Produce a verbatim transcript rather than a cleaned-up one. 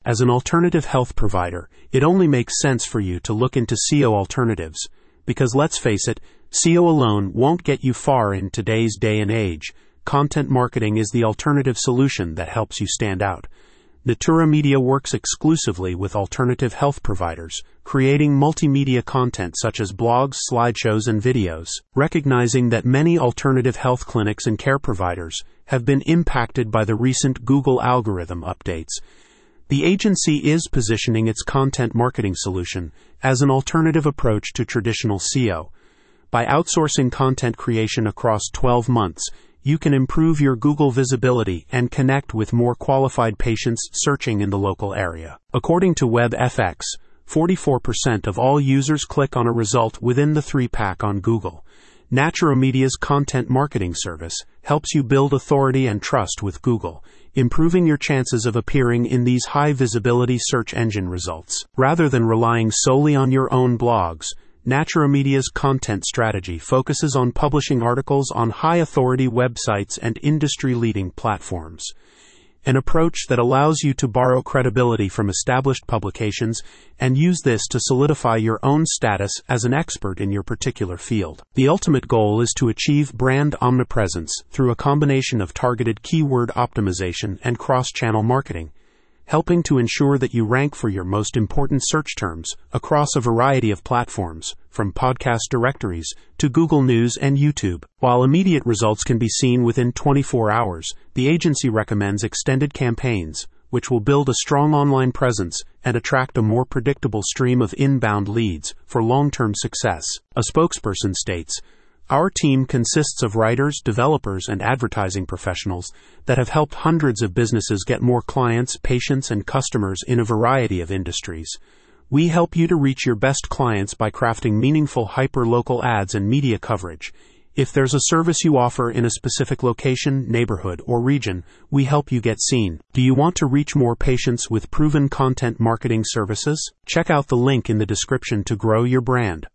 As an alternative health provider, it only makes sense for you to look into S E O alternatives, because let's face it, S E O alone won't get you far in today's day and age. Content marketing is the alternative solution that helps you stand out. Natura Media works exclusively with alternative health providers, creating multimedia content such as blogs, slideshows, and videos. Recognizing that many alternative health clinics and care providers have been impacted by the recent Google algorithm updates, the agency is positioning its content marketing solution as an alternative approach to traditional S E O. By outsourcing content creation across twelve months, you can improve your Google visibility and connect with more qualified patients searching in the local area. According to WebFX, forty-four percent of all users click on a result within the three-pack on Google. Natura Media's content marketing service helps you build authority and trust with Google, improving your chances of appearing in these high-visibility search engine results. Rather than relying solely on your own blogs, Natura Media's content strategy focuses on publishing articles on high-authority websites and industry-leading platforms, an approach that allows you to borrow credibility from established publications and use this to solidify your own status as an expert in your particular field. The ultimate goal is to achieve brand omnipresence through a combination of targeted keyword optimization and cross-channel marketing, helping to ensure that you rank for your most important search terms across a variety of platforms, from podcast directories to Google News and YouTube. While immediate results can be seen within twenty-four hours, the agency recommends extended campaigns, which will build a strong online presence and attract a more predictable stream of inbound leads for long-term success. A spokesperson states, "Our team consists of writers, developers, and advertising professionals that have helped hundreds of businesses get more clients, patients, and customers in a variety of industries. We help you to reach your best clients by crafting meaningful hyper-local ads and media coverage. If there's a service you offer in a specific location, neighborhood, or region, we help you get seen. Do you want to reach more patients with proven content marketing services? Check out the link in the description to grow your brand."